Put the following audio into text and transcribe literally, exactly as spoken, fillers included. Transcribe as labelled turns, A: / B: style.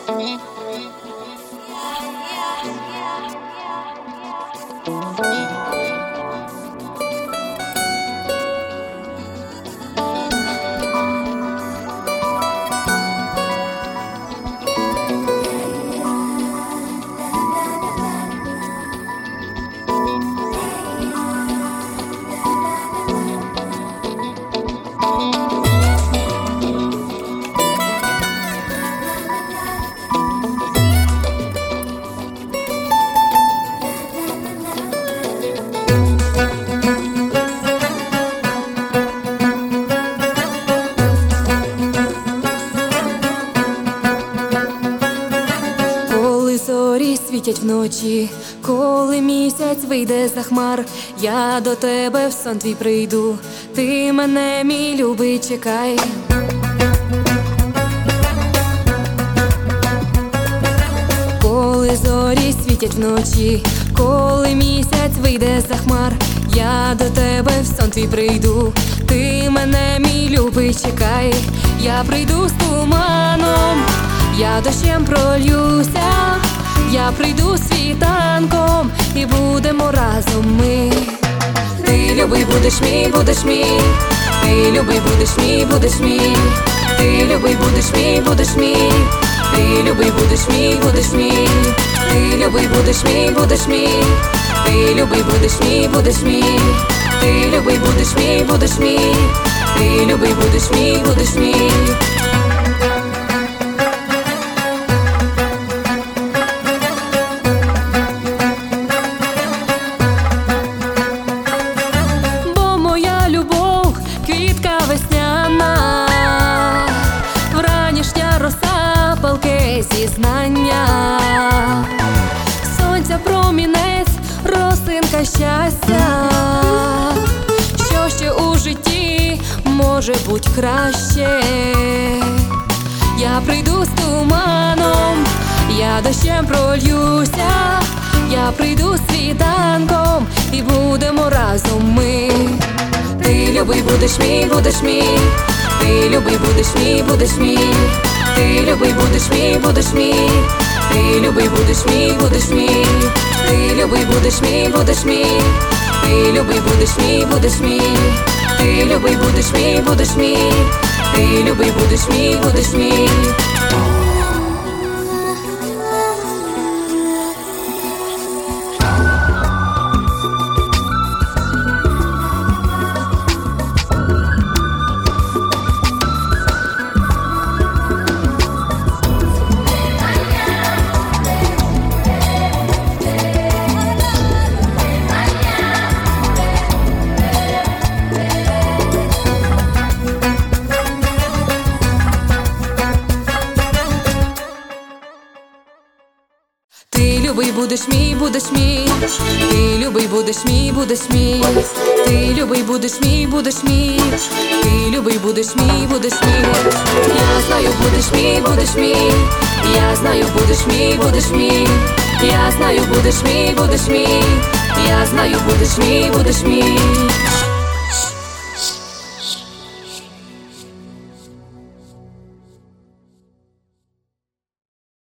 A: Зорі світять вночі, коли місяць вийде за хмар, я до тебе в сон твій прийду, ти мене, мій любий, чекай. Коли зорі світять вночі, коли місяць вийде за хмар, я до тебе в сон твій прийду, ти мене, мій любий, чекай. Я прийду з туманом, я дощем прольюся, я прийду світанком і будемо разом ми. Ти, любий, будеш мій, будеш мій, ти, любий, будеш мій, будеш мій, ти, любий, будеш мій, будеш мій, ти, любий, будеш мій, будеш мій, ти, любий, будеш мій, будеш мій, ти, любий, будеш мій, будеш мій, ти, любий, будеш мій, будеш мій, ти, любий, будеш мій, будеш мій. Зізнання, сонця промінець, росинка щастя, що ще у житті може бути краще. Я прийду з туманом, я дощем прольюся, я прийду світанком і будемо разом ми. Ти, любий, будеш мій, будеш мій, ти, любий, будеш мій, будеш мій, ти, любий, будеш мій, будеш мій, ти, любий, будеш мій, будеш мій, ти, любий, будеш мій, будеш мій, ти, любий, будеш мій, будеш мій, ти, любий, будеш мій, будеш мій, ти, любий, будеш мій, будеш мій. Ти, любий, будеш мій, будеш мій, ти, любий, будеш мій, будеш мій, ти, любий, будеш мій, будеш мій, ти, любий, будеш мій, будеш мій. Я знаю, будеш мій, будеш мій, я знаю, будеш мій, будеш мій, я знаю, будеш мій, будеш мій, я знаю, будеш мій, будеш мій.